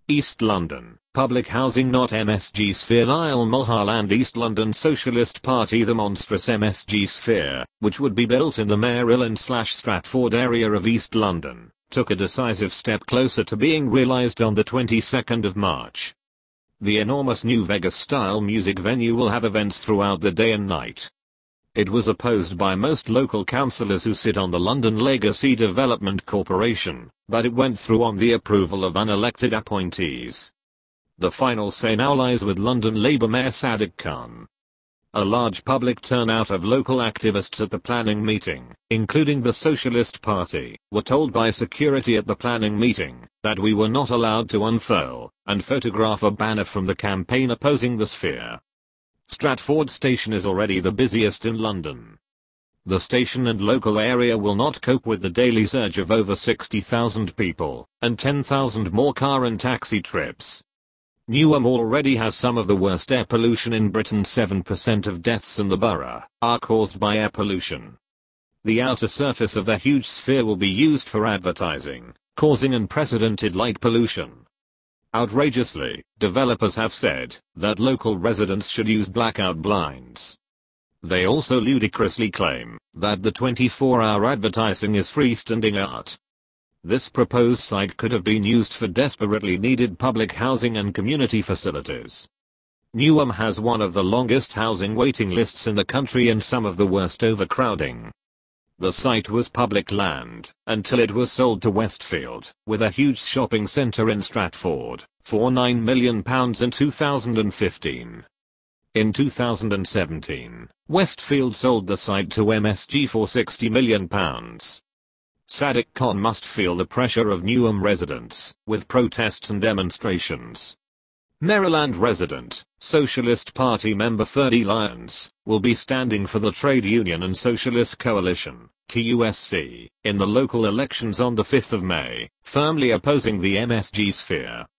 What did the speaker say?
East London, public housing not MSG Sphere. Lyle Mulholland. East London Socialist Party. The monstrous MSG Sphere, which would be built in the Maryland/Stratford area of East London, took a decisive step closer to being realized on the 22nd of March. The enormous new Vegas-style music venue will have events throughout the day and night. It was opposed by most local councillors who sit on the London Legacy Development Corporation, but it went through on the approval of unelected appointees. The final say now lies with London Labour Mayor Sadiq Khan. A large public turnout of local activists at the planning meeting, including the Socialist Party, were told by security at the planning meeting that we were not allowed to unfurl and photograph a banner from the campaign opposing the Sphere. Stratford Station is already the busiest in London. The station and local area will not cope with the daily surge of over 60,000 people and 10,000 more car and taxi trips. Newham already has some of the worst air pollution in Britain. 7% of deaths in the borough are caused by air pollution. The outer surface of the huge sphere will be used for advertising, causing unprecedented light pollution. Outrageously, developers have said that local residents should use blackout blinds. They also ludicrously claim that the 24-hour advertising is freestanding art. This proposed site could have been used for desperately needed public housing and community facilities. Newham has one of the longest housing waiting lists in the country and some of the worst overcrowding. The site was public land until it was sold to Westfield, with a huge shopping centre in Stratford, for £9 million in 2015. In 2017, Westfield sold the site to MSG for £60 million. Sadiq Khan must feel the pressure of Newham residents, with protests and demonstrations. Maryland resident, Socialist Party member Ferdy Lyons, will be standing for the Trade Union and Socialist Coalition, TUSC, in the local elections on the 5th of May, firmly opposing the MSG Sphere.